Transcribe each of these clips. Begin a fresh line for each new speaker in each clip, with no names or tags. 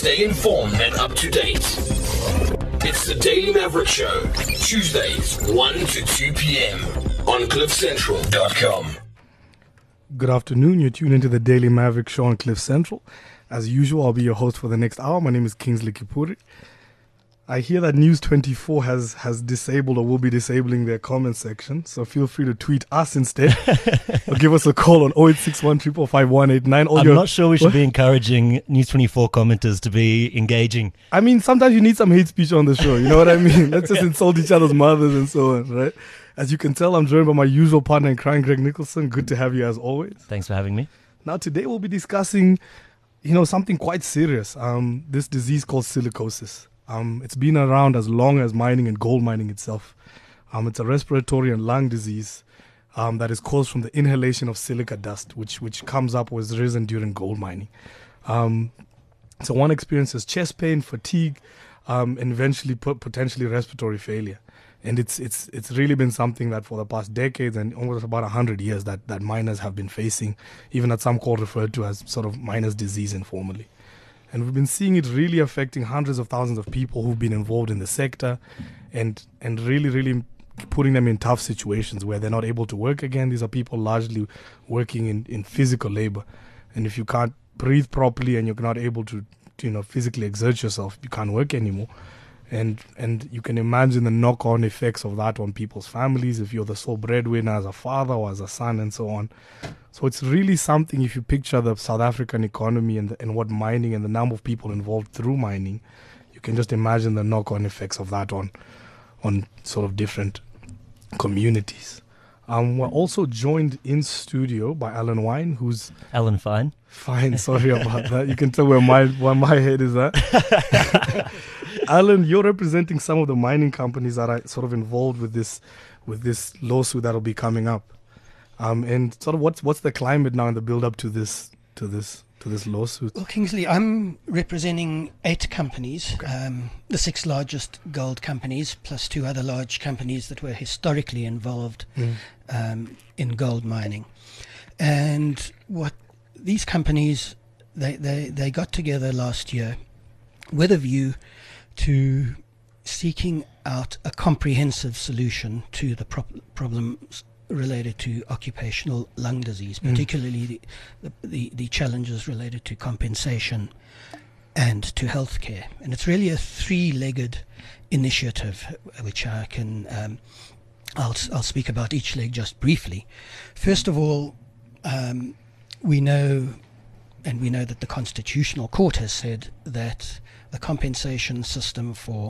Stay informed and up to date. It's the Daily Maverick Show, Tuesdays, 1 to 2 p.m. on CliffCentral.com.
Good afternoon. You're tuned into the Daily Maverick Show on Cliff Central. As usual, I'll be your host for the next hour. My name is Kingsley Kipuri. I hear that News 24 has disabled or will be disabling their comment section, so feel free to tweet us instead or give us a call on 0861 555 189.
I'm not sure we should be encouraging News 24 commenters to be engaging.
I mean, sometimes you need some hate speech on the show, you know what I mean? Let's just insult each other's mothers and so on, right? As you can tell, I'm joined by my usual partner in crime, Greg Nicholson. Good to have you as always.
Thanks for having me.
Now, today we'll be discussing, something quite serious, this disease called silicosis. It's been around as long as mining and gold mining itself. It's a respiratory and lung disease that is caused from the inhalation of silica dust, which comes up or is risen during gold mining. So one experiences chest pain, fatigue, and eventually potentially respiratory failure. And it's really been something that for the past decades and almost about 100 years that miners have been facing, even at some called referred to as sort of miners' disease informally. And we've been seeing it really affecting hundreds of thousands of people who've been involved in the sector and really, really putting them in tough situations where they're not able to work again. These are people largely working in physical labor. And if you can't breathe properly and you're not able to physically exert yourself, you can't work anymore. And you can imagine the knock-on effects of that on people's families if you're the sole breadwinner as a father or as a son and so on. So it's really something, if you picture the South African economy and what mining and the number of people involved through mining, you can just imagine the knock-on effects of that on sort of different communities. We're also joined in studio by Alan Wine, who's...
Alan Fine.
Fine, sorry about that. You can tell where my head is at. Alan, you're representing some of the mining companies that are sort of involved with this lawsuit that'll be coming up. And sort of what's the climate now in the build up to this lawsuit?
Well, Kingsley, I'm representing 8 companies, the 6 largest gold companies, plus 2 other large companies that were historically involved in gold mining. And what these companies, they got together last year with a view to seeking out a comprehensive solution to the problems related to occupational lung disease, particularly the challenges related to compensation and to healthcare. And it's really a 3-legged initiative, which I can I'll speak about each leg just briefly. First of all, we know that the Constitutional Court has said that the compensation system for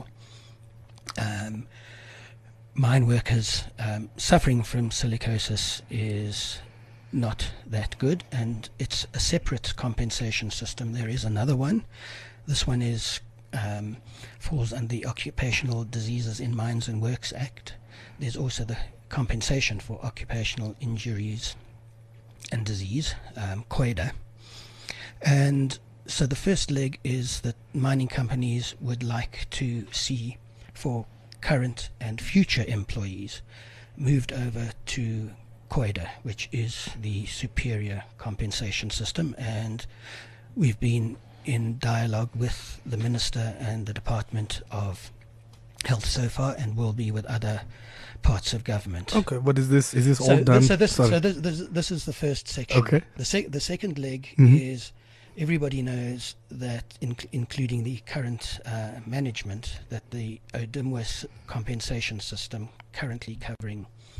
mine workers suffering from silicosis is not that good, and it's a separate compensation system. There is another one. This one falls under the Occupational Diseases in Mines and Works Act. There's also the compensation for occupational injuries and disease, COIDA. And so the first leg is that mining companies would like to see for current and future employees moved over to COIDA, which is the superior compensation system. And we've been in dialogue with the Minister and the Department of Health so far, and will be with other parts of government.
Okay, what is this? Is this all done?
This is the first section.
Okay.
The second leg is... Everybody knows that, including the current management, that the ODIMWAS compensation system currently covering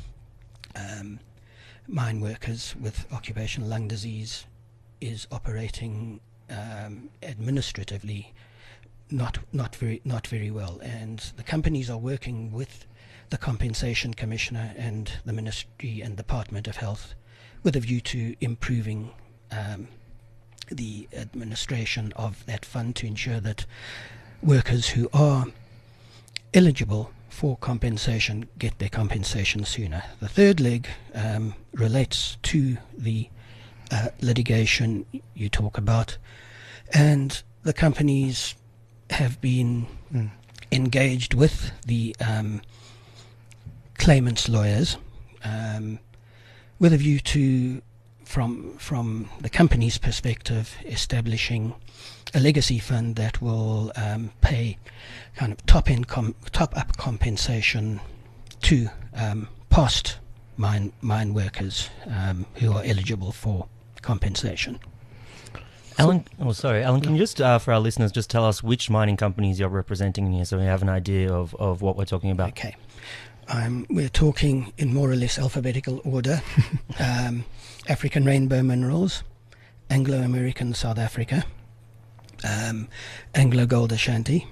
mine workers with occupational lung disease is operating administratively not very well, and the companies are working with the Compensation Commissioner and the Ministry and Department of Health with a view to improving the administration of that fund to ensure that workers who are eligible for compensation get their compensation sooner. The third leg relates to the litigation you talk about, and the companies have been engaged with the claimants' lawyers with a view to from the company's perspective, establishing a legacy fund that will pay kind of top-up compensation to past mine workers who are eligible for compensation.
Alan, can you just, for our listeners, just tell us which mining companies you're representing here so we have an idea of what we're talking about?
Okay. We're talking in more or less alphabetical order. African Rainbow Minerals, Anglo American South Africa, Anglo Gold Ashanti,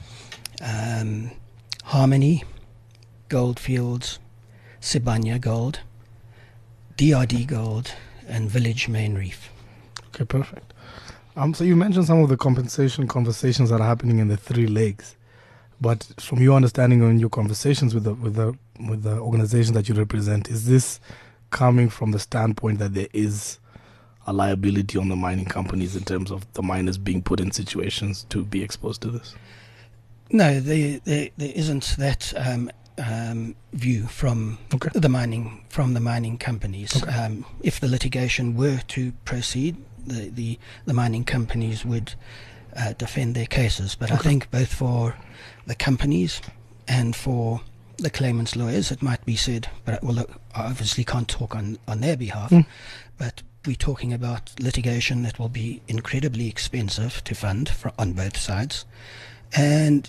Harmony, Goldfields, Sibanye Gold, DRD Gold, and Village Main Reef.
Okay, perfect. So you mentioned some of the compensation conversations that are happening in the three legs, but from your understanding on your conversations with the organization that you represent, is this coming from the standpoint that there is a liability on the mining companies in terms of the miners being put in situations to be exposed to this?
No, there isn't that view from the mining companies.
Okay.
If the litigation were to proceed, the mining companies would defend their cases. But I think both for the companies and for the claimants' lawyers, it might be said, but I obviously can't talk on their behalf, but we're talking about litigation that will be incredibly expensive to fund on both sides, and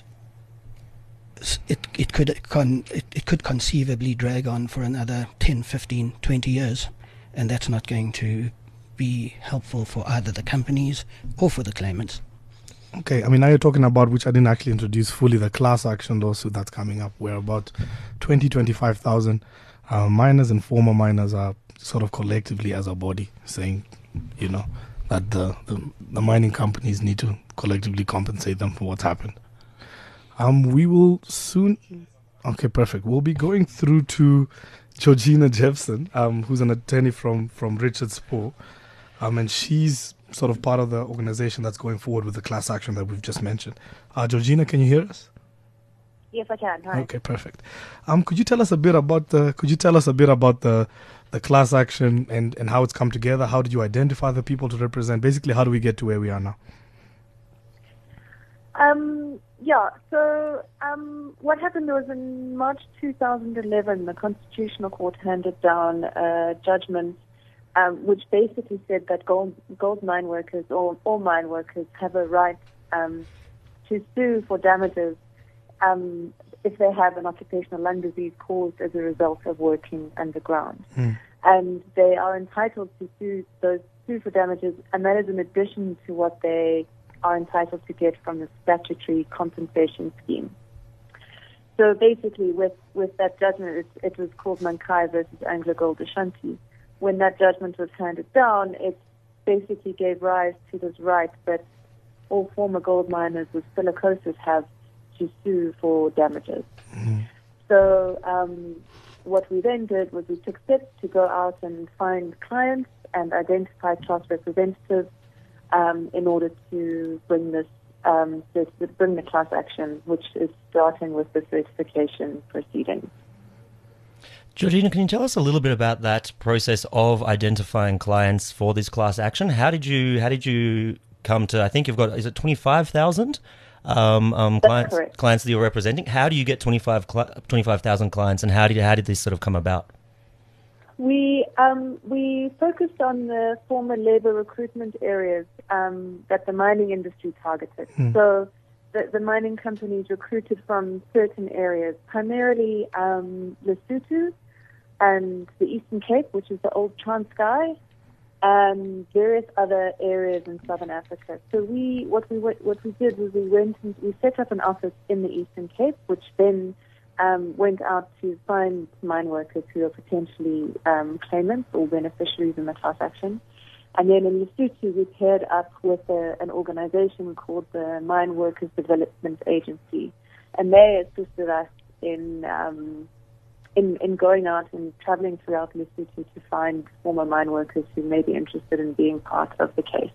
it could conceivably drag on for another 10, 15, 20 years, and that's not going to be helpful for either the companies or for the claimants.
Okay, I mean, now you're talking about, which I didn't actually introduce fully, the class action lawsuit that's coming up, where about 25,000 miners and former miners are sort of collectively as a body saying, that the mining companies need to collectively compensate them for what's happened. We will soon... Okay, perfect. We'll be going through to Georgina Jeffson, who's an attorney from Richard Spoor, and she's sort of part of the organization that's going forward with the class action that we've just mentioned. Georgina, can you hear us?
Yes, I can. Hi.
Okay, perfect. Could you tell us a bit about the class action and how it's come together? How did you identify the people to represent? Basically, how do we get to where we are now?
What happened was in March 2011, the Constitutional Court handed down a judgment which basically said that gold mine workers or all mine workers have a right to sue for damages if they have an occupational lung disease caused as a result of working underground. And they are entitled to sue for damages, and that is in addition to what they are entitled to get from the statutory compensation scheme. So basically, with that judgment, it was called Mankai versus Anglo Gold Ashanti. When that judgment was handed down, it basically gave rise to this right that all former gold miners with silicosis have to sue for damages. So what we then did was we took steps to go out and find clients and identify class representatives in order to bring bring the class action, which is starting with the certification proceedings.
Georgina, can you tell us a little bit about that process of identifying clients for this class action? How did you come to? I think you've got, is it 25,000 clients that you're representing? How do you get 25,000 clients, and how did this sort of come about?
We focused on the former labour recruitment areas that the mining industry targeted. So the mining companies recruited from certain areas, primarily Lesotho and the Eastern Cape, which is the old Transkei, and various other areas in Southern Africa. So what we did was we set up an office in the Eastern Cape, which then went out to find mine workers who are potentially claimants or beneficiaries in the class action. And then in Lesotho, we paired up with an organization called the Mine Workers Development Agency, and they assisted us in going out and traveling throughout Lesotho to find former mine workers who may be interested in being part of the case.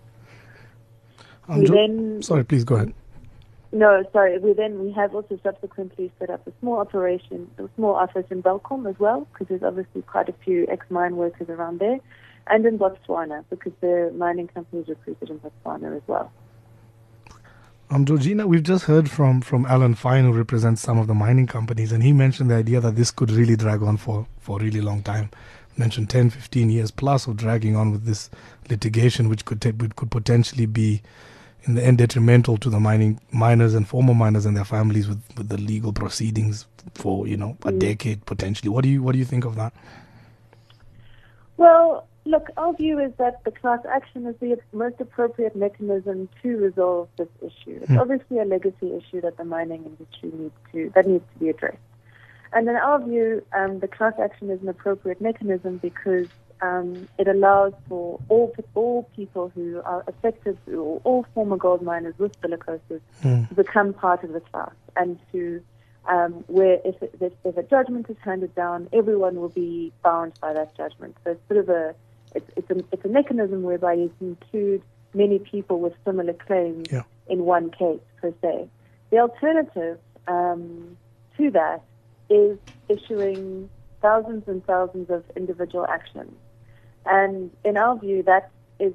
Sorry, please go ahead.
No, sorry. We have also subsequently set up a small office in Belcom as well, because there's obviously quite a few ex-mine workers around there. and in Botswana, because the mining companies recruited in Botswana as well.
Georgina, we've just heard from Alan Fine, who represents some of the mining companies, and he mentioned the idea that this could really drag on for a really long time. Mentioned 10, 15 years plus of dragging on with this litigation, which could potentially be in the end detrimental to the miners and former miners and their families with the legal proceedings for a decade potentially. What do you think of that?
Well, look, our view is that the class action is the most appropriate mechanism to resolve this issue. It's obviously a legacy issue that the mining industry needs to be addressed. And in our view, the class action is an appropriate mechanism because it allows for all people who are affected, or all former gold miners with silicosis, to become part of the class, and to where if a judgment is handed down, everyone will be bound by that judgment. So it's sort of it's a mechanism whereby you can include many people with similar claims in one case per se. The alternative to that is issuing thousands and thousands of individual actions. And in our view, that is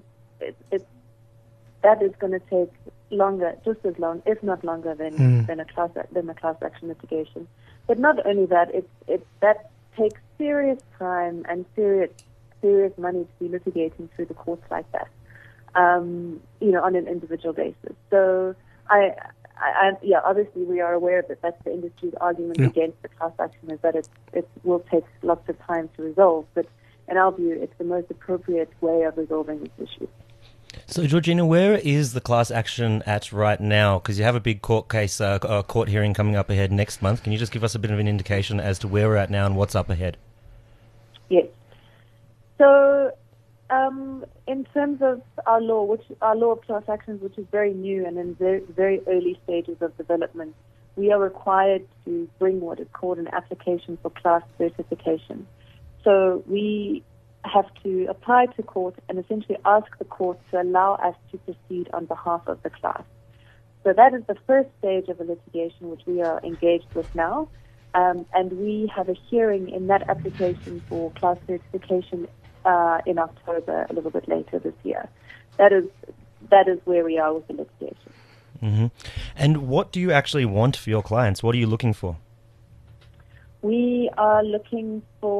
going to take longer, just as long, if not longer, than a class action litigation. But not only that, that takes serious time and serious money to be litigating through the courts like that, on an individual basis. So obviously we are aware that that's the industry's argument against the class action, is that it will take lots of time to resolve. But in our view, it's the most appropriate way of resolving this issue.
So, Georgina, where is the class action at right now? Because you have a big court case, court hearing coming up ahead next month. Can you just give us a bit of an indication as to where we're at now and what's up ahead?
Yes. So, in terms of our law of class actions, which is very new and in very, very early stages of development, we are required to bring what is called an application for class certification. So we have to apply to court and essentially ask the court to allow us to proceed on behalf of the class. So that is the first stage of a litigation which we are engaged with now. And we have a hearing in that application for class certification in October, a little bit later this year. That is where we are with the litigation.
Mm-hmm. And what do you actually want for your clients? What are you looking for?
We are looking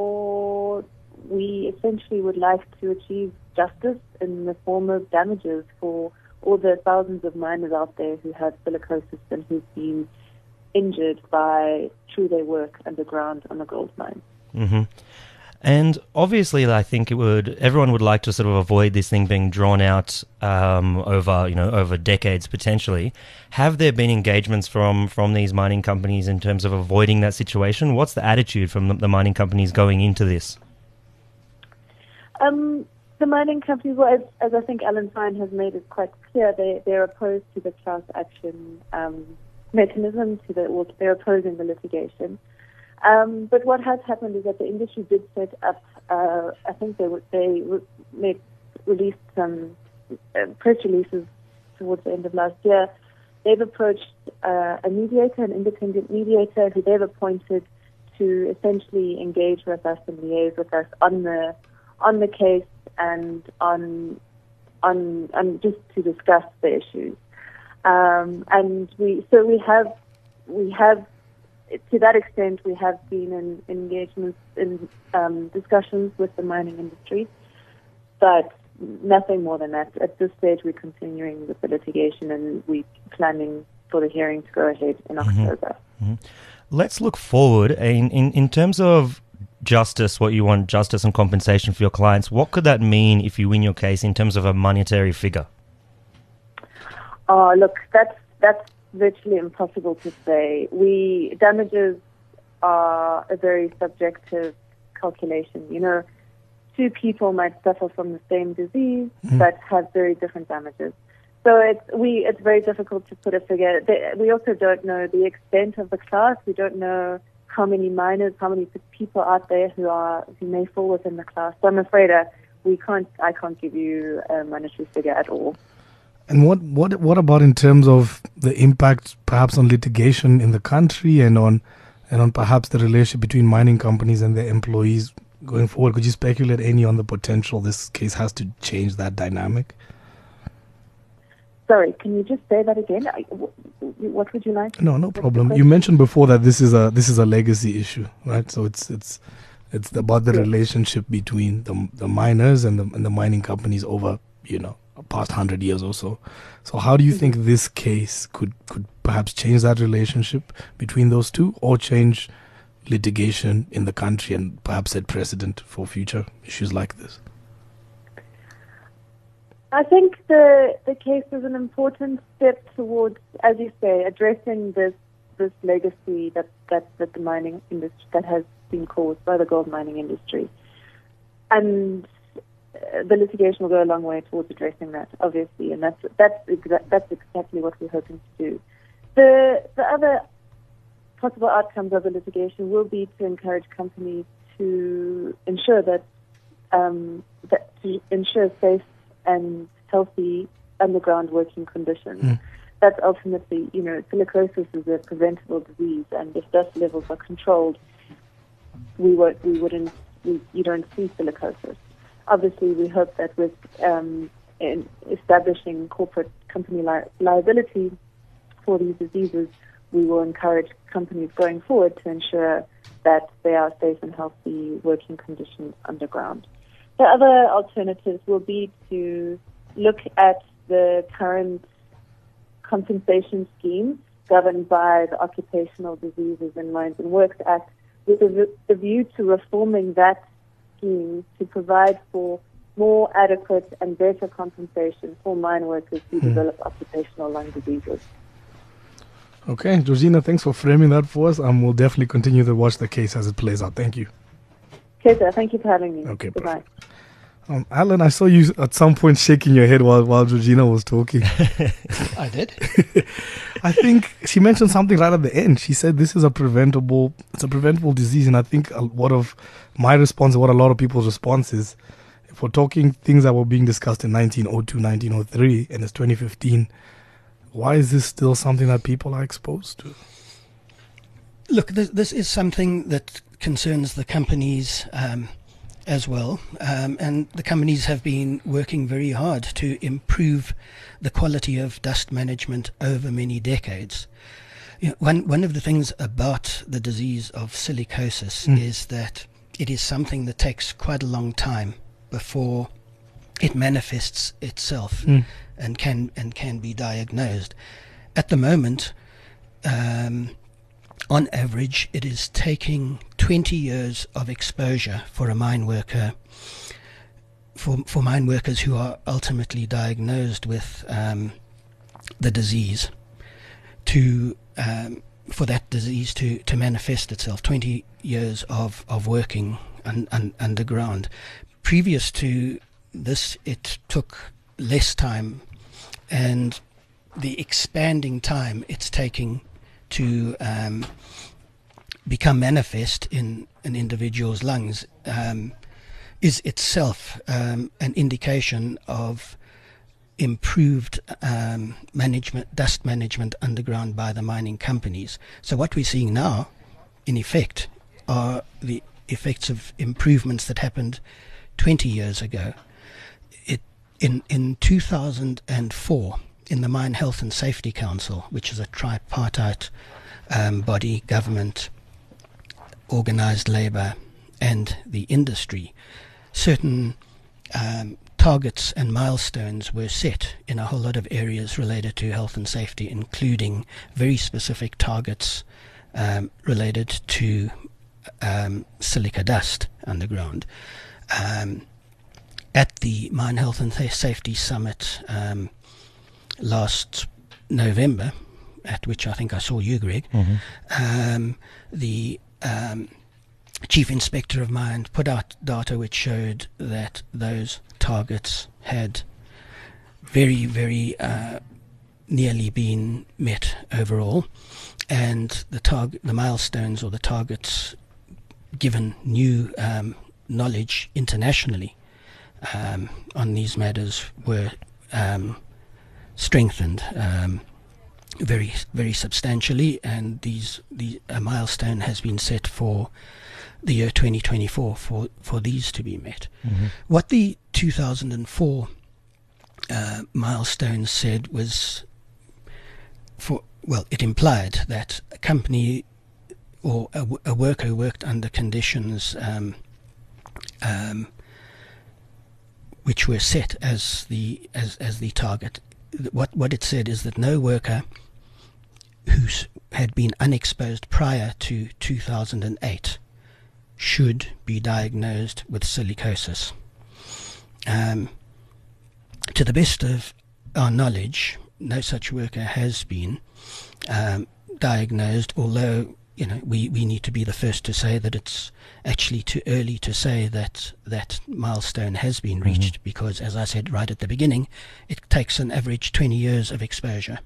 we essentially would like to achieve justice in the form of damages for all the thousands of miners out there who have silicosis and who've been injured through their work underground on a gold mine.
Mm-hmm. And obviously, I think everyone would like to sort of avoid this thing being drawn out over decades potentially. Have there been engagements from these mining companies in terms of avoiding that situation? What's the attitude from the mining companies going into this?
The mining companies, well, as I think Alan Fine has made it quite clear, they're opposed to the class action mechanism. They're opposing the litigation. But what has happened is that the industry did set up. I think they released some press releases towards the end of last year. They've approached a mediator, an independent mediator, who they've appointed to essentially engage with us and liaise with us on the case and on just to discuss the issues. And we have. To that extent, we have been in engagements in discussions with the mining industry, but nothing more than that. At this stage, we're continuing with the litigation, and we're planning for the hearing to go ahead in October.
Mm-hmm. Let's look forward. In terms of justice, what you want, justice and compensation for your clients, what could that mean if you win your case in terms of a monetary figure?
Look, that's virtually impossible to say. Damages are a very subjective calculation. Two people might suffer from the same disease but have very different damages. So it's very difficult to put a figure. We also don't know the extent of the class. We don't know how many miners, how many people out there who may fall within the class. So I'm afraid I can't give you a monetary figure at all.
And what about in terms of the impact perhaps on litigation in the country and on perhaps the relationship between mining companies and their employees? going forward? Could you speculate any on the potential this case has to change that dynamic?
Sorry, can you just say that again? What would you like?
No problem. You mentioned before that this is a legacy issue, right? So it's about the relationship between the miners and the mining companies over, past 100 years or so. So how do you think this case could perhaps change that relationship between those two, or change litigation in the country and perhaps set precedent for future issues like this?
I think the case is an important step towards, as you say, addressing this legacy that the mining industry that has been caused by the gold mining industry, and the litigation will go a long way towards addressing that, obviously, and that's exactly what we're hoping to do. The other possible outcomes of the litigation will be to encourage companies to ensure that to ensure safe and healthy underground working conditions. That's ultimately, silicosis is a preventable disease, and if dust levels are controlled, you don't see silicosis. Obviously, we hope that with in establishing corporate company liability for these diseases, we will encourage companies going forward to ensure that there are safe and healthy working conditions underground. The other alternatives will be to look at the current compensation scheme governed by the Occupational Diseases in Mines and Works Act, with a view to reforming that scheme to provide for more adequate and better compensation for mine workers who develop occupational lung diseases.
Okay, Georgina, thanks for framing that for us. We'll definitely continue to watch the case as it plays out. Thank you.
Okay, sir. Thank you for having me.
Okay,
goodbye.
Alan, I saw you at some point shaking your head while Georgina was talking.
I did.
I think she mentioned something right at the end. She said this is a preventable disease, and I think what of my response and what a lot of people's response is, if we're talking things that were being discussed in 1902, 1903, and it's 2015, why is this still something that people are exposed to?
Look, this is something that concerns the companies as well, and the companies have been working very hard to improve the quality of dust management over many decades. One of the things about the disease of silicosis is that it is something that takes quite a long time before it manifests itself and can be diagnosed. At the moment, on average, it is taking 20 years of exposure for a mine worker, for mine workers who are ultimately diagnosed with the disease, for that disease to manifest itself. 20 years of working underground. Previous to this, it took less time, and the expanding time it's taking to become manifest in an individual's lungs is itself an indication of improved dust management underground by the mining companies. So what we're seeing now, in effect, are the effects of improvements that happened 20 years ago. In 2004, in the Mine Health and Safety Council, which is a tripartite body, government, organised labour and the industry, certain targets and milestones were set in a whole lot of areas related to health and safety, including very specific targets related to silica dust underground. At the Mine Health and Safety Summit last November, at which I think I saw you, Greg, the Chief Inspector of Mines put out data which showed that those targets had very, very nearly been met overall, and the milestones or the targets given new knowledge internationally on these matters were strengthened very, very substantially, and a milestone has been set for the year 2024 for these to be met.
Mm-hmm.
What the 2004 milestone said was, it implied that a company or a worker worked under conditions which were set as the target. What it said is that no worker who had been unexposed prior to 2008 should be diagnosed with silicosis. To the best of our knowledge, no such worker has been diagnosed, although we need to be the first to say that it's actually too early to say that that milestone has been reached, because, as I said right at the beginning, it takes an average 20 years of exposure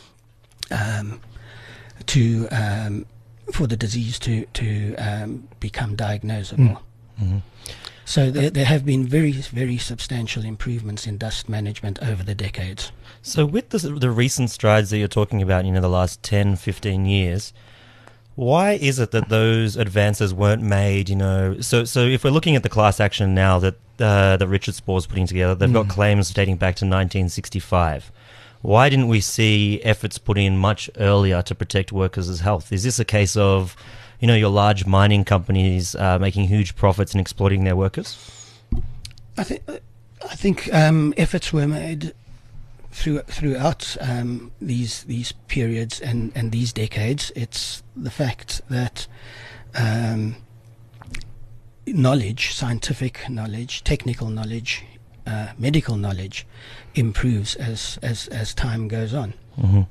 for the disease to become diagnosable.
Mm-hmm.
So there have been very, very substantial improvements in dust management over the decades.
So with the recent strides that you're talking about, the last 10, 15 years, why is it that those advances weren't made, So if we're looking at the class action now that Richard Spoor's putting together, they've got claims dating back to 1965. Why didn't we see efforts put in much earlier to protect workers' health? Is this a case of, your large mining companies making huge profits and exploiting their workers?
I think efforts were made throughout these periods and these decades. It's the fact that knowledge, scientific knowledge, technical knowledge, medical knowledge improves as time goes on.
Mm-hmm.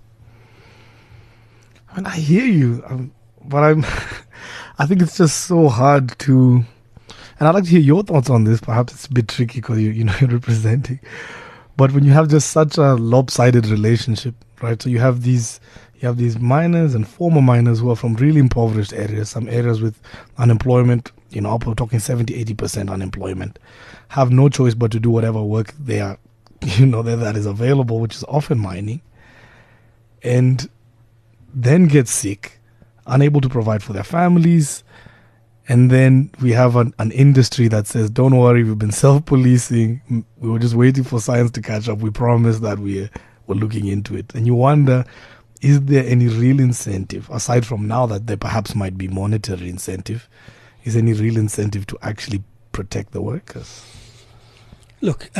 I mean, I hear you, but I think it's just so hard to, and I'd like to hear your thoughts on this. Perhaps it's a bit tricky because you're representing, but when you have just such a lopsided relationship, right? So you have these miners and former miners who are from really impoverished areas, some areas with unemployment, we're talking 70-80% unemployment, have no choice but to do whatever work they are, that is available, which is often mining, and then get sick, unable to provide for their families. And then we have an industry that says, don't worry, we've been self-policing. We were just waiting for science to catch up. We promised that we're looking into it. And you wonder, is there any real incentive, aside from now that there perhaps might be monetary incentive, is there any real incentive to actually protect the workers?
Look,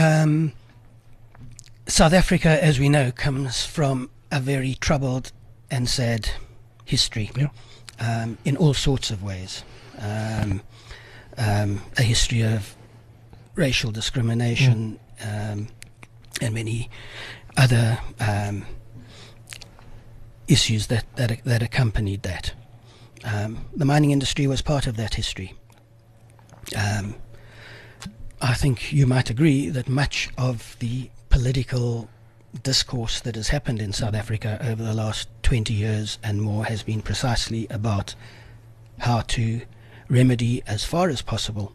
South Africa, as we know, comes from a very troubled and sad history, in all sorts of ways. A history of racial discrimination and many other issues that accompanied that. The mining industry was part of that history. I think you might agree that much of the political discourse that has happened in South Africa over the last 20 years and more has been precisely about how to remedy, as far as possible,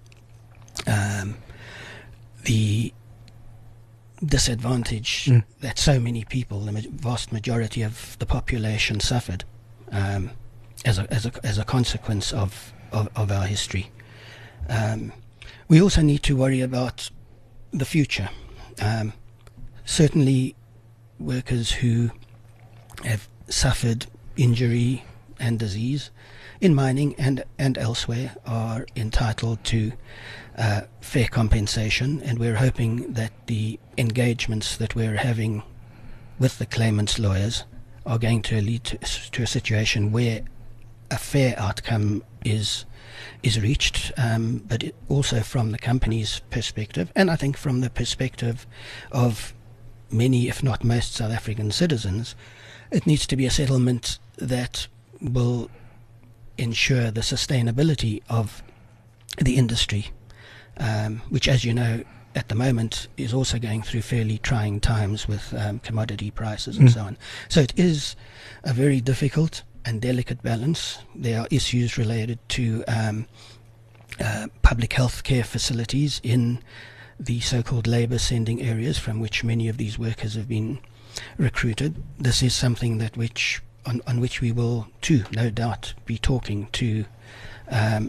the disadvantage that so many people, the vast majority of the population, suffered as a consequence of our history. We also need to worry about the future. Certainly, workers who have suffered injury and disease in mining and elsewhere are entitled to fair compensation, and we're hoping that the engagements that we're having with the claimants' lawyers are going to lead to a situation where a fair outcome is reached, but also from the company's perspective, and I think from the perspective of many, if not most, South African citizens, it needs to be a settlement that will ensure the sustainability of the industry, which, as you know, at the moment is also going through fairly trying times with commodity prices and so on. So it is a very difficult and delicate balance. There are issues related to public health care facilities in the so-called labour sending areas from which many of these workers have been recruited. This is something on which we will too, no doubt, be talking to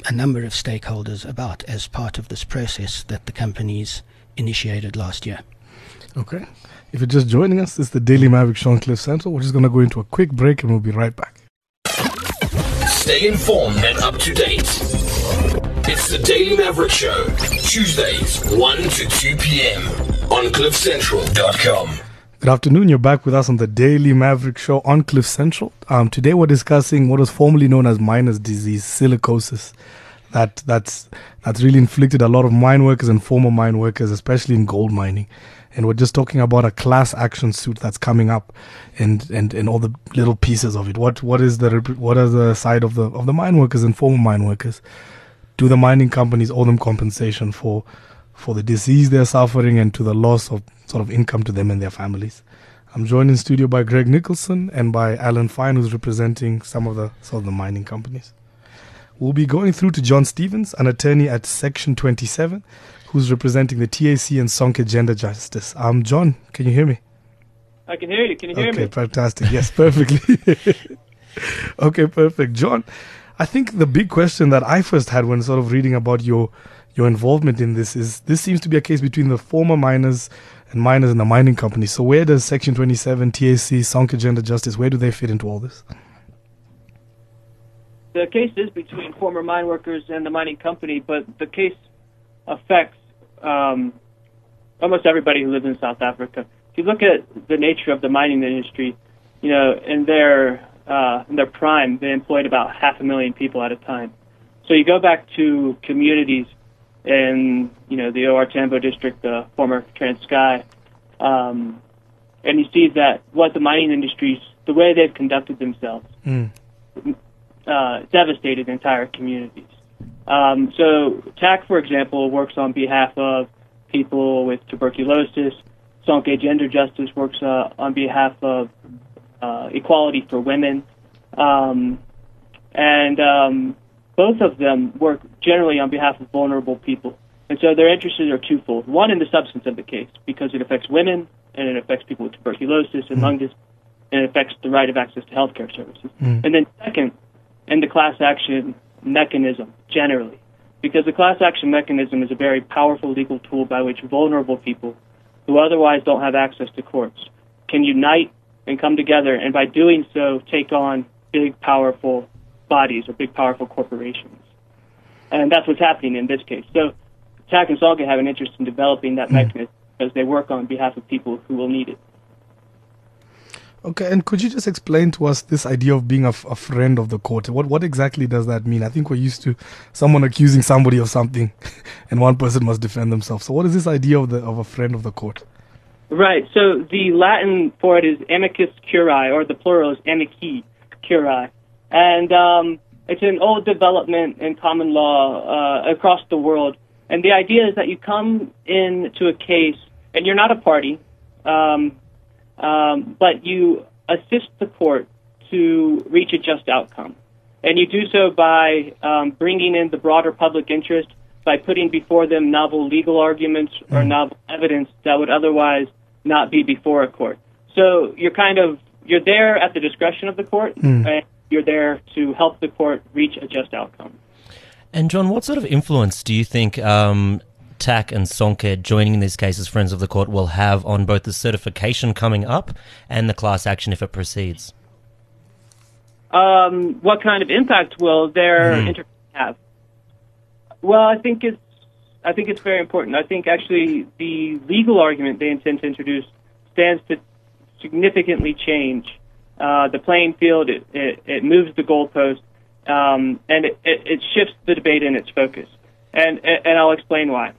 a number of stakeholders about as part of this process that the companies initiated last year.
Okay. If you're just joining us, this is the Daily Maverick Show on Cliff Central. We're just going to go into a quick break and we'll be right back.
Stay informed and up to date. It's the Daily Maverick Show, Tuesdays, 1 to 2 p.m. on CliffCentral.com.
Good afternoon. You're back with us on the Daily Maverick Show on Cliff Central. Today we're discussing what was formerly known as miner's disease, silicosis. That's really inflicted a lot of mine workers and former mine workers, especially in gold mining. And we're just talking about a class action suit that's coming up, and all the little pieces of it. What are the side of the mine workers and former mine workers? Do the mining companies owe them compensation for the disease they're suffering and to the loss of sort of income to them and their families? I'm joined in studio by Greg Nicholson and by Alan Fine, who's representing some of the mining companies. We'll be going through to John Stevens, an attorney at Section 27, who's representing the TAC and Sonke Gender Justice. John, can you hear me?
I can hear you. Can you hear me?
Okay, fantastic. Yes, perfectly. Okay, perfect. John, I think the big question that I first had when sort of reading about your involvement in this is, this seems to be a case between the former miners and the mining company. So where does Section 27, TAC, Sonke Gender Justice, where do they fit into all this?
The case is between former mine workers and the mining company, but the case affects almost everybody who lives in South Africa. If you look at the nature of the mining industry, in their prime, they employed about 500,000 people at a time. So you go back to communities in the OR Tambo district, the former Transkei, and you see that what the mining industries, the way they've conducted themselves, devastated entire communities. So TAC, for example, works on behalf of people with tuberculosis. Sonke Gender Justice works on behalf of equality for women. Both of them work generally on behalf of vulnerable people. And so their interests are twofold. One, in the substance of the case, because it affects women, and it affects people with tuberculosis and lung disease, and it affects the right of access to health care services. And then second, in the class action mechanism generally, because the class action mechanism is a very powerful legal tool by which vulnerable people who otherwise don't have access to courts can unite and come together, and by doing so take on big, powerful bodies or big, powerful corporations. And that's what's happening in this case. So TAC and Sonke have an interest in developing that mechanism because they work on behalf of people who will need it.
Okay, and could you just explain to us this idea of being a friend of the court? What exactly does that mean? I think we're used to someone accusing somebody of something and one person must defend themselves. So what is this idea of a friend of the court?
Right, so the Latin for it is amicus curiae, or the plural is amici curiae. And it's an old development in common law across the world. And the idea is that you come into a case, and you're not a party, but you assist the court to reach a just outcome. And you do so by bringing in the broader public interest, by putting before them novel legal arguments or novel evidence that would otherwise not be before a court. So you're there at the discretion of the court, and you're there to help the court reach a just outcome.
And John, what sort of influence do you think TAC and Sonke joining in this case as friends of the court will have on both the certification coming up and the class action if it proceeds?
What kind of impact will their interview have? Well, I think it's very important. I think actually the legal argument they intend to introduce stands to significantly change the playing field. It moves the goalpost, and it shifts the debate in its focus. And I'll explain why.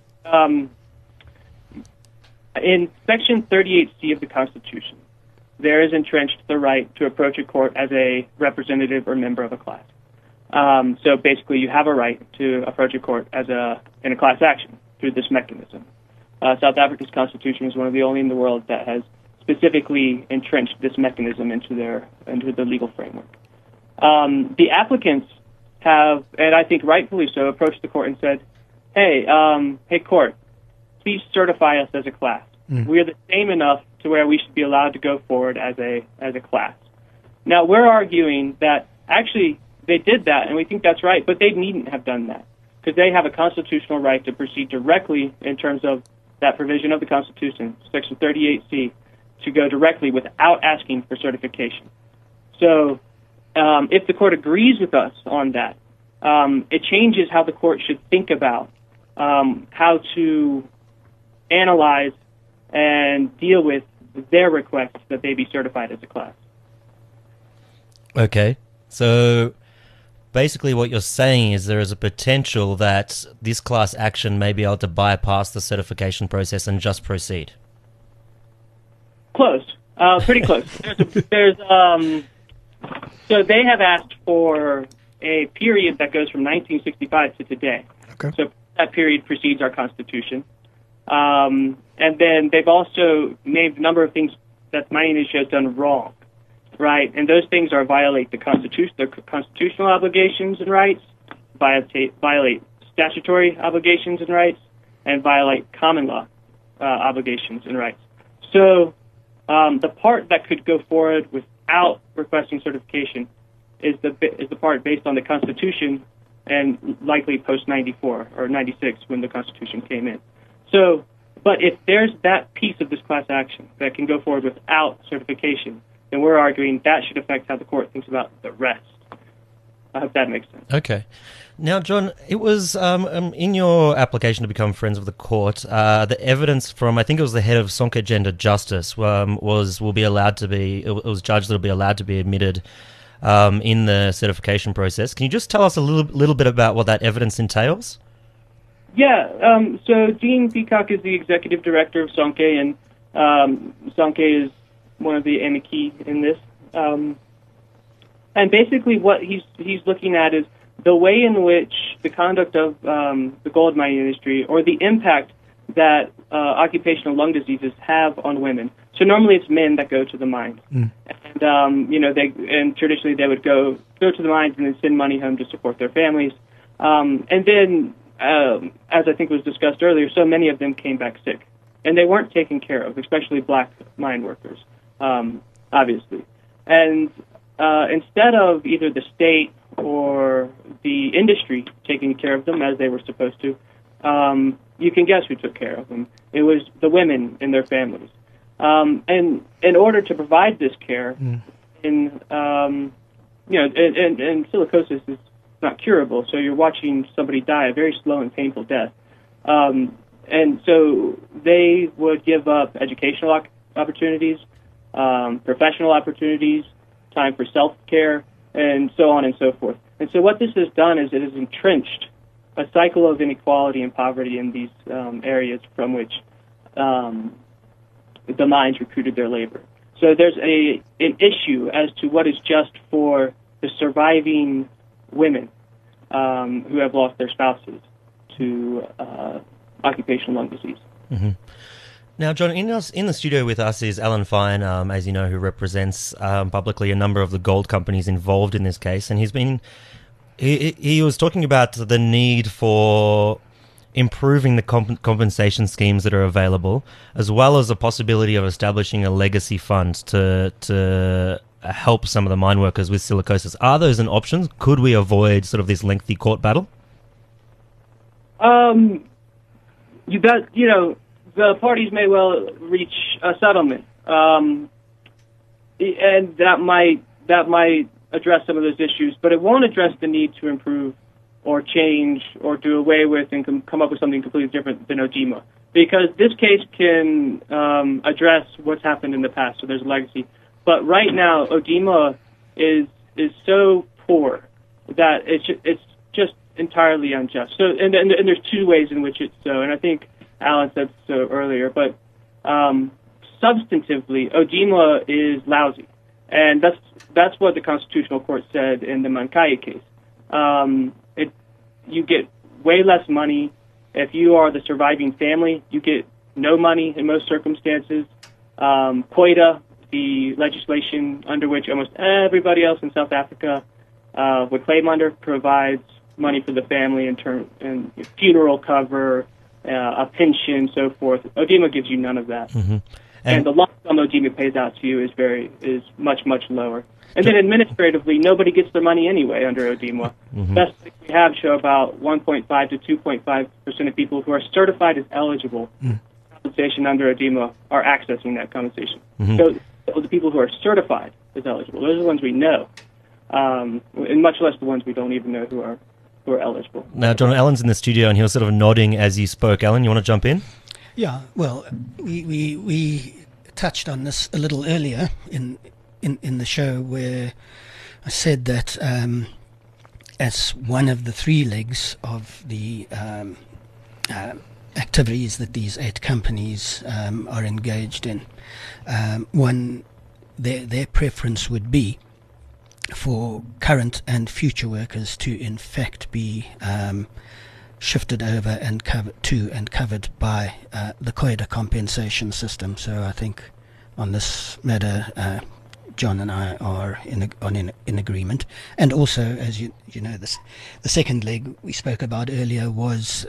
In Section 38C of the Constitution, there is entrenched the right to approach a court as a representative or member of a class. So basically, you have a right to approach a court in a class action through this mechanism. South Africa's constitution is one of the only in the world that has specifically entrenched this mechanism into the legal framework. The applicants have, and I think rightfully so, approached the court and said, "Hey, court, please certify us as a class. We are the same enough to where we should be allowed to go forward as a class." Now, we're arguing that actually they did that, and we think that's right, but they needn't have done that, because they have a constitutional right to proceed directly in terms of that provision of the Constitution, Section 38C, to go directly without asking for certification. So if the court agrees with us on that, it changes how the court should think about how to analyze and deal with their request that they be certified as a class.
Okay, so basically what you're saying is there is a potential that this class action may be able to bypass the certification process and just proceed.
Close. Pretty close. So they have asked for a period that goes from 1965 to today.
Okay.
So that period precedes our Constitution. And then they've also named a number of things that the mining industry has done wrong, right? And those things are violate the constitutional obligations and rights, violate statutory obligations and rights, and violate common law obligations and rights. So the part that could go forward without requesting certification is the part based on the Constitution and likely post 94 or 96 when the Constitution came in. So, but if there's that piece of this class action that can go forward without certification, then we're arguing that should affect how the court thinks about the rest. I hope that makes sense.
Okay. Now, John, it was in your application to become friends of the court, the evidence from, I think it was the head of Sonke Gender Justice, was judged that it'll be allowed to be admitted in the certification process. Can you just tell us a little bit about what that evidence entails?
Yeah, so Dean Peacock is the executive director of Sonke, and Sonke is one of the amici in this. And basically what he's looking at is the way in which the conduct of the gold mining industry, or the impact that occupational lung diseases have on women. So normally it's men that go to the mines, and traditionally they would go to the mines and then send money home to support their families, and then as I think was discussed earlier, so many of them came back sick, and they weren't taken care of, especially black mine workers, obviously, and instead of either the state or the industry taking care of them as they were supposed to, you can guess who took care of them. It was the women and their families. And in order to provide this care, and silicosis is not curable, so you're watching somebody die a very slow and painful death. And so they would give up educational opportunities, professional opportunities, time for self-care, and so on and so forth. And so what this has done is it has entrenched a cycle of inequality and poverty in these areas from which the mines recruited their labor. So there's an issue as to what is just for the surviving women who have lost their spouses to occupational lung disease.
Mm-hmm. Now, John, in the studio with us is Alan Fine, as you know, who represents publicly a number of the gold companies involved in this case, and he was talking about the need for improving the compensation schemes that are available, as well as the possibility of establishing a legacy fund to help some of the mine workers with silicosis. Are those an option? Could we avoid sort of this lengthy court battle? The parties may well reach a settlement, and that might address some of those issues, but it won't address the need to improve or change or do away with and come up with something completely different than ODEMA, because this case can address what's happened in the past, so there's a legacy. But right now, ODEMA is so poor that it's just entirely unjust. So, and there's two ways in which it's so, and I think Alan said so earlier, but substantively, ODEMA is lousy, and that's what the Constitutional Court said in the Mankayi case. You get way less money. If you are the surviving family, you get no money in most circumstances. COIDA, the legislation under which almost everybody else in South Africa would claim under, provides money for the family in funeral cover, a pension, so forth. ODEMA gives you none of that. Mm-hmm.
And the lump sum ODEMA pays out to you is much, much lower. And then administratively, nobody gets their money anyway under ODEMA. Best things we have show about 1.5 to 2.5% of people who are certified as eligible for compensation under ODEMA are accessing that compensation. So the people who are certified as eligible, those are the ones we know, and much less the ones we don't even know who are eligible.
Now, John, Alan's in the studio and he was sort of nodding as you spoke. Alan, you want to jump in?
Yeah, well, we touched on this a little earlier in the show where I said that as one of the three legs of the activities that these 8 companies are engaged in, their preference would be for current and future workers to in fact be shifted over and covered by the COIDA compensation system. So I think on this matter, John and I are in agreement. And also, as you know, the second leg we spoke about earlier was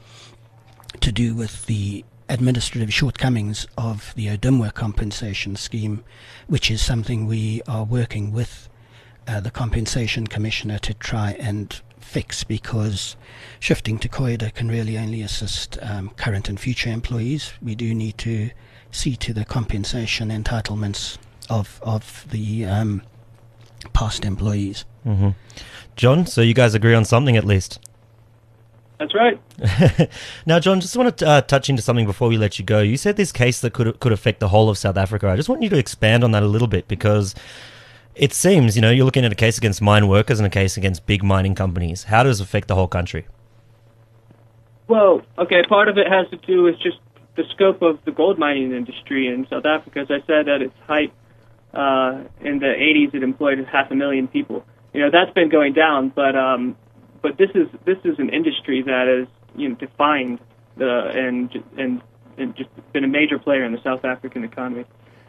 to do with the administrative shortcomings of the ODIMWA compensation scheme, which is something we are working with the Compensation Commissioner to try and fix, because shifting to COIDA can really only assist current and future employees. We do need to see to the compensation entitlements of the past employees.
John, so you guys agree on something at least?
That's right.
Now, John, just want to touch into something before we let you go. You said this case that could affect the whole of South Africa. I just want you to expand on that a little bit, because it seems, you're looking at a case against mine workers and a case against big mining companies. How does it affect the whole country?
Well, okay, part of it has to do with just the scope of the gold mining industry in South Africa. As I said, at its height in the 80s, it employed 500,000 people. That's been going down, but this is an industry that is defined and just been a major player in the South African economy.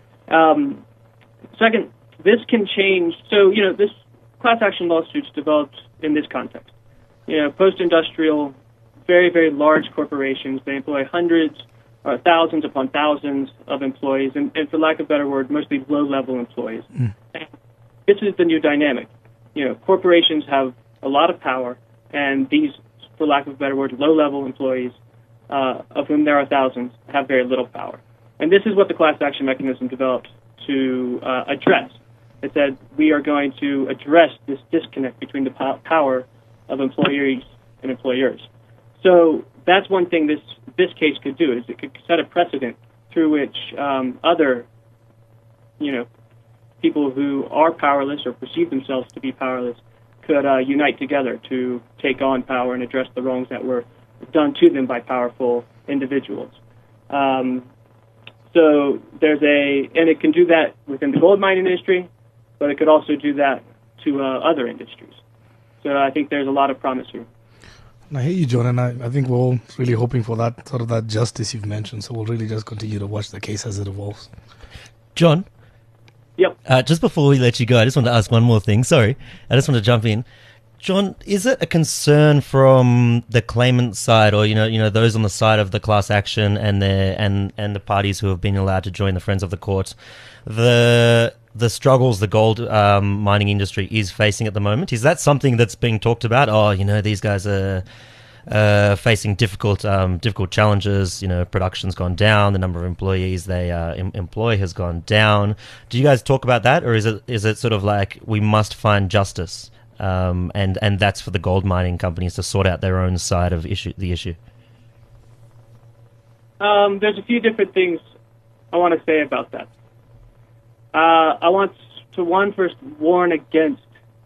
Second, this can change. So this class action lawsuits developed in this context. Post-industrial, very, very large corporations. They employ hundreds or thousands upon thousands of employees, and for lack of a better word, mostly low-level employees. This is the new dynamic. Corporations have a lot of power, and these, for lack of a better word, low-level employees, of whom there are thousands, have very little power. And this is what the class action mechanism developed to address. It said we are going to address this disconnect between the power of employees and employers. So that's one thing this case could do, is it could set a precedent through which other, people who are powerless or perceive themselves to be powerless could unite together to take on power and address the wrongs that were done to them by powerful individuals. So and it can do that within the gold mining industry, but it could also do that to other industries. So I think there's a lot of promise here.
I hear you, John, and I think we're all really hoping for that sort of that justice you've mentioned. So we'll really just continue to watch the case as it evolves.
John?
Yep.
Just before we let you go, I just want to ask one more thing. Sorry, I just want to jump in. John, is it a concern from the claimant side, or those on the side of the class action and the parties who have been allowed to join the Friends of the Court, the struggles the gold mining industry is facing at the moment? Is that something that's being talked about? These guys are facing difficult challenges. Production's gone down, the number of employees they employ has gone down. Do you guys talk about that, or is it sort of like we must find justice? And that's for the gold mining companies to sort out their own side of the issue.
There's a few different things I want to say about that. I want to first warn against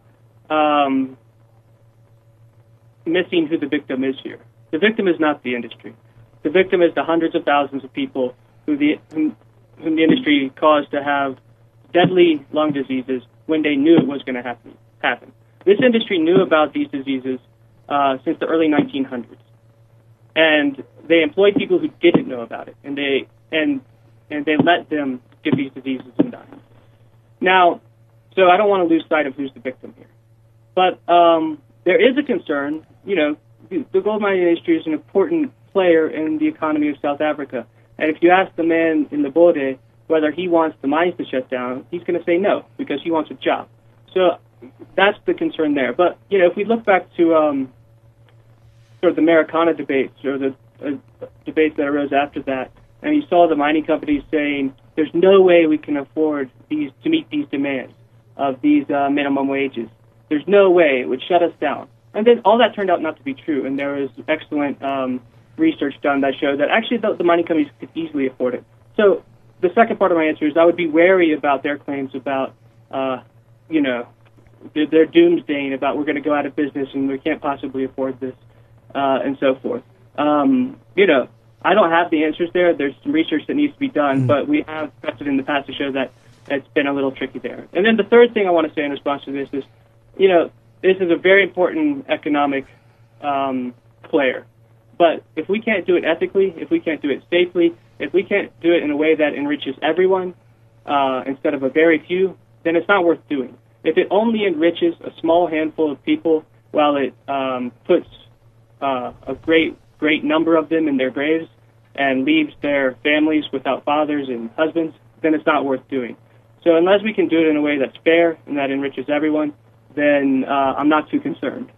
missing who the victim is here. The victim is not the industry. The victim is the hundreds of thousands of people whom the industry caused to have deadly lung diseases when they knew it was going to happen. This industry knew about these diseases since the early 1900s, and they employed people who didn't know about it, and they let them get these diseases and die. Now, so I don't want to lose sight of who's the victim here, but there is a concern. The gold mining industry is an important player in the economy of South Africa, and if you ask the man in the Bode whether he wants the mines to shut down, he's going to say no because he wants a job. So that's the concern there. But, if we look back to sort of the Marikana debates or the debates that arose after that, and you saw the mining companies saying there's no way we can afford to meet these demands of these minimum wages. There's no way. It would shut us down. And then all that turned out not to be true, and there was excellent research done that showed that actually the mining companies could easily afford it. So the second part of my answer is I would be wary about their claims about, their doomsdaying about we're going to go out of business and we can't possibly afford this, and so forth. I don't have the answers there. There's some research that needs to be done, but we have precedent in the past to show that it's been a little tricky there. And then the third thing I want to say in response to this is, this is a very important economic player. But if we can't do it ethically, if we can't do it safely, if we can't do it in a way that enriches everyone instead of a very few, then it's not worth doing. If it only enriches a small handful of people while it puts a great number of them in their graves and leaves their families without fathers and husbands, then it's not worth doing. So unless we can do it in a way that's fair and that enriches everyone, then I'm not too concerned.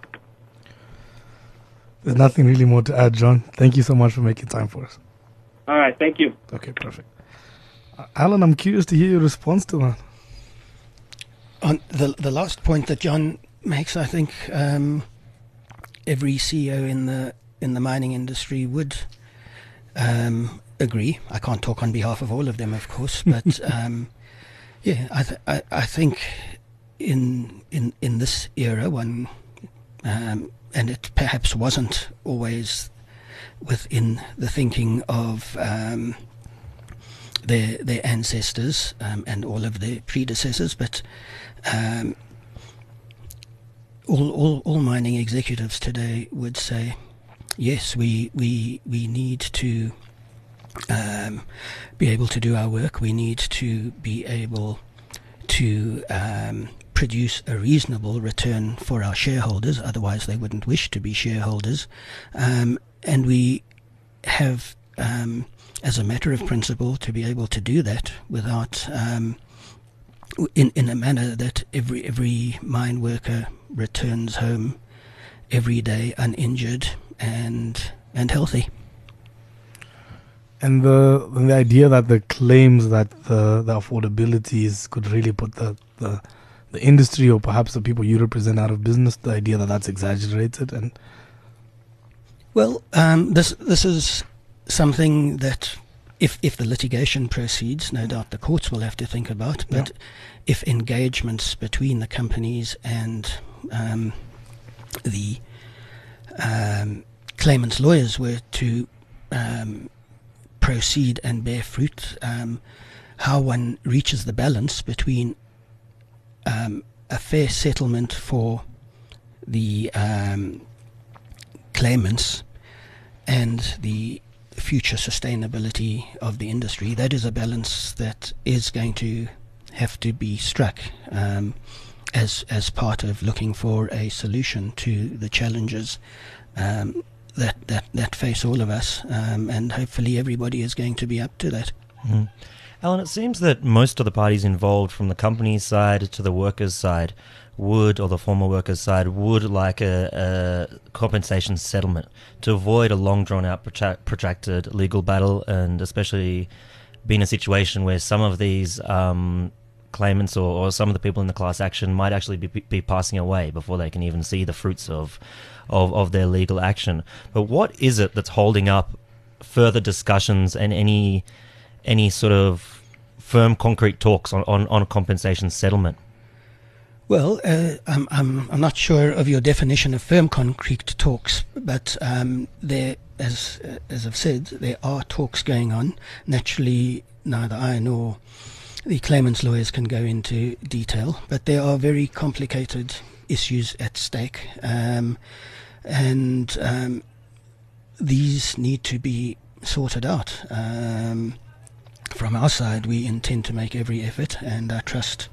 There's nothing really more to add, John. Thank you so much for making time for us.
All right, thank you.
Okay, perfect. Alan, I'm curious to hear your response to that.
On the last point that John makes, I think every CEO in the mining industry would agree. I can't talk on behalf of all of them, of course, but I think in this era, one and it perhaps wasn't always within the thinking of their ancestors and all of their predecessors, but all mining executives today would say, yes, we need to be able to do our work. We need to be able to produce a reasonable return for our shareholders, otherwise they wouldn't wish to be shareholders. And we have, as a matter of principle, to be able to do that without, in a manner that every mine worker returns home every day uninjured and healthy.
And the idea that the claims that the affordabilities could really put the industry or perhaps the people you represent out of business, the idea that that's exaggerated. And
well, this is something that if the litigation proceeds, no doubt the courts will have to think about. But if engagements between the companies and the claimants' lawyers were to proceed and bear fruit, how one reaches the balance between a fair settlement for the claimants and the future sustainability of the industry, that is a balance that is going to have to be struck as part of looking for a solution to the challenges that face all of us, and hopefully everybody is going to be up to that.
Mm. Alan, it seems that most of the parties involved, from the company's side to the workers' side, or the former workers' side, would like a compensation settlement to avoid a long, drawn-out, protracted legal battle, and especially be in a situation where some of these claimants or some of the people in the class action might actually be passing away before they can even see the fruits of their legal action. But what is it that's holding up further discussions and any sort of firm, concrete talks on a compensation settlement?
Well, I'm not sure of your definition of firm, concrete talks, but there, as I've said, there are talks going on. Naturally, neither I nor the claimant's lawyers can go into detail, but there are very complicated issues at stake, and these need to be sorted out. From our side, we intend to make every effort, and I trust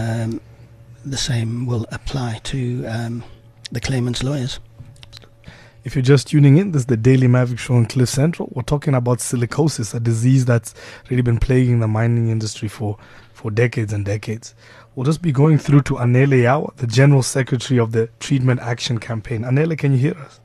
the same will apply to the claimant's lawyers.
If you're just tuning in, this is the Daily Maverick Show on Cliff Central. We're talking about silicosis, a disease that's really been plaguing the mining industry for decades and decades. We'll just be going through to Anele Yawa, the General Secretary of the Treatment Action Campaign. Anele, can you hear us?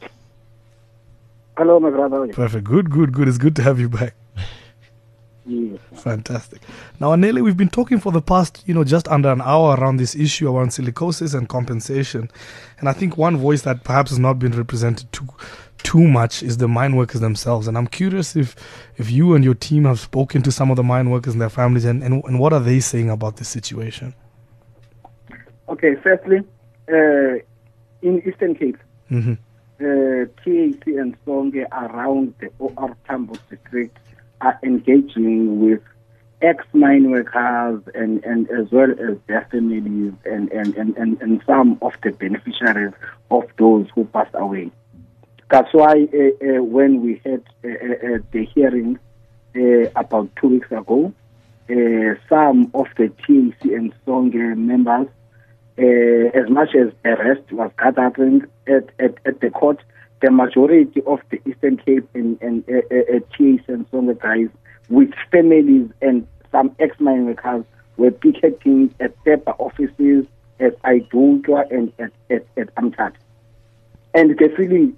Hello, my brother.
Perfect. Good. It's good to have you back.
Yes.
Fantastic. Now, Anele, we've been talking for the past, just under an hour around this issue around silicosis and compensation. And I think one voice that perhaps has not been represented too much is the mine workers themselves. And I'm curious if you and your team have spoken to some of the mine workers and their families, and what are they saying about this situation?
Okay, firstly, in Eastern Cape,
Mm-hmm.
TAC and Songe around the OR Tambo district are engaging with ex-mine workers and as well as their families and some of the beneficiaries of those who passed away. That's why when we had the hearing about 2 weeks ago, some of the TAC and Songe members, as much as the rest was gathering at the court, the majority of the Eastern Cape and TAC and Songe guys with families and some ex-mine workers were picketing at SEPA offices at Aidutwa and at Amtata. And the feeling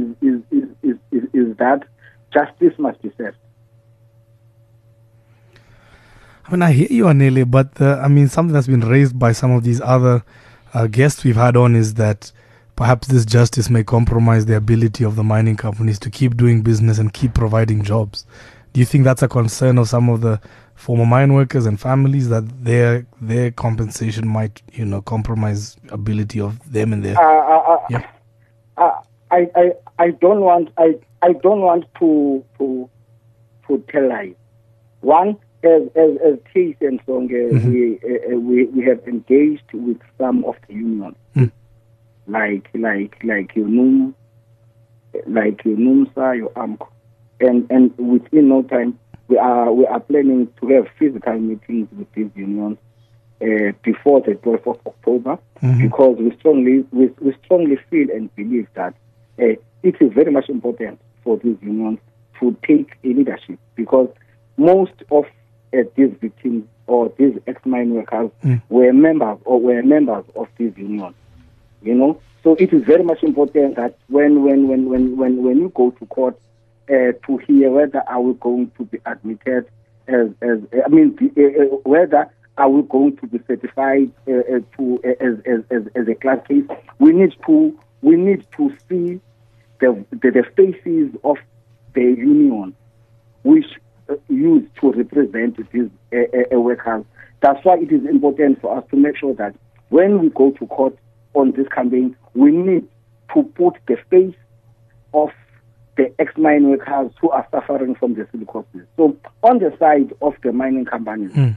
is that justice must be served.
I mean, I hear you, Anele, but something that's been raised by some of these other guests we've had on is that perhaps this justice may compromise the ability of the mining companies to keep doing business and keep providing jobs. Do you think that's a concern of some of the former mine workers and families, that their compensation might, compromise ability of them and their? Yeah.
I don't want to tell lies. One, as TAC and Songe, mm-hmm. we have engaged with some of the unions, like UNUM, UNUMSA, your AMCO, and within no time we are planning to have physical meetings with these unions before the 12th of October, mm-hmm. because we strongly feel and believe that it is very much important for these unions to take a leadership, because most of these victims or these ex-mine workers were members of these unions. So it is very much important that when you go to court to hear whether are we going to be admitted whether are we going to be certified as a class case, we need to see the faces of the union which used to represent these workers. That's why it is important for us to make sure that when we go to court on this campaign, we need to put the face of the ex-mine workers who are suffering from the silicosis. So on the side of the mining companies, I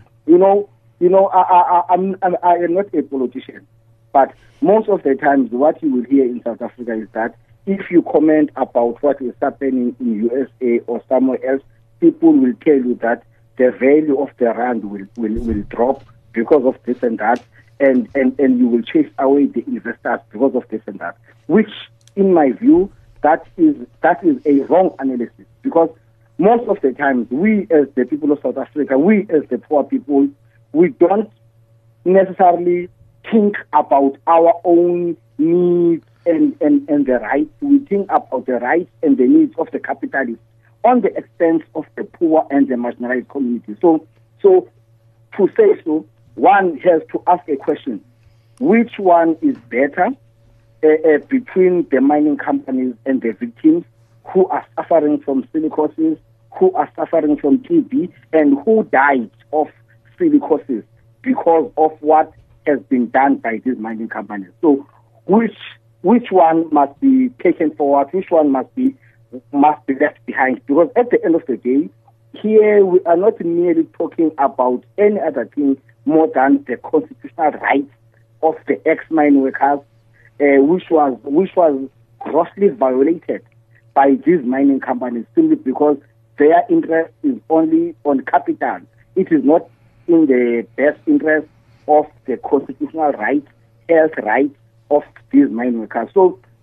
am not a politician, but most of the times what you will hear in South Africa is that if you comment about what is happening in USA or somewhere else, people will tell you that the value of the rand will drop because of this and that, and you will chase away the investors because of this and that, which, in my view, that is a wrong analysis, because most of the times we as the people of South Africa, we as the poor people, we don't necessarily think about our own needs and the rights. We think about the rights and the needs of the capitalists on the expense of the poor and the marginalized community. So to say so, one has to ask a question: which one is better between the mining companies and the victims who are suffering from silicosis, who are suffering from TB, and who died of silicosis because of what has been done by these mining companies? So which one must be taken forward? Which one must be left behind? Because at the end of the day, here we are not merely talking about any other thing more than the constitutional rights of the ex-mine workers, which was grossly violated by these mining companies simply because their interest is only on capital. It is not in the best interest of the constitutional rights, health rights of these mine workers. So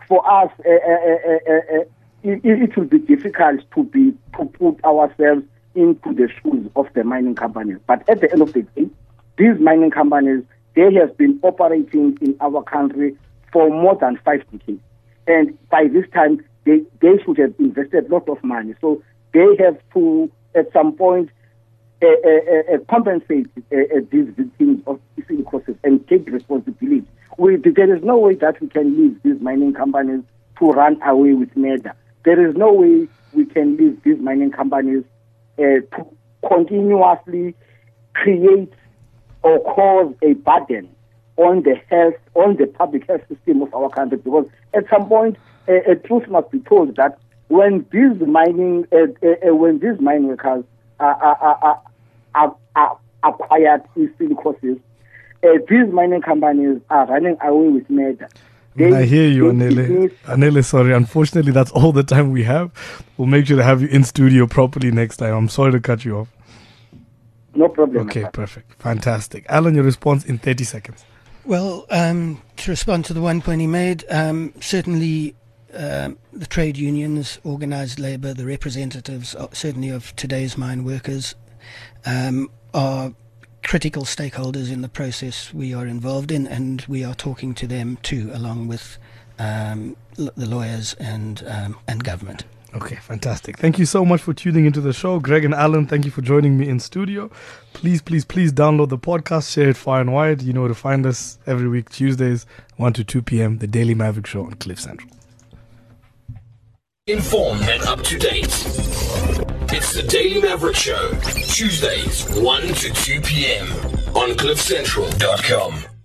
for us, it will be difficult to put ourselves into the shoes of the mining companies. But at the end of the day, these mining companies, they have been operating in our country for more than 5 decades. And by this time, they should have invested a lot of money. So they have to, at some point, compensate these victims of silicosis and take responsibility. There is no way that we can leave these mining companies to run away with murder. There is no way we can leave these mining companies to continuously create or cause a burden on the public health system of our country. Because at some point, a truth must be told that when these mine workers acquired silicosis, these mining companies are running away with murder.
I hear you, Anele. Anele, sorry. Unfortunately, that's all the time we have. We'll make sure to have you in studio properly next time. I'm sorry to cut you off.
No problem.
Okay, perfect. Fantastic. Alan, your response in 30 seconds.
Well, to respond to the one point he made, certainly the trade unions, organised labour, the representatives, certainly of today's mine workers, are critical stakeholders in the process we are involved in, and we are talking to them too, along with the lawyers and government.
Okay, fantastic. Thank you so much for tuning into the show. Greg and Alan, thank you for joining me in studio. Please download the podcast, share it far and wide. You know where to find us every week, Tuesdays, 1 to 2 p.m., The Daily Maverick Show on Cliff Central.
Informed and up to date. It's The Daily Maverick Show, Tuesdays, 1 to 2 p.m. on cliffcentral.com.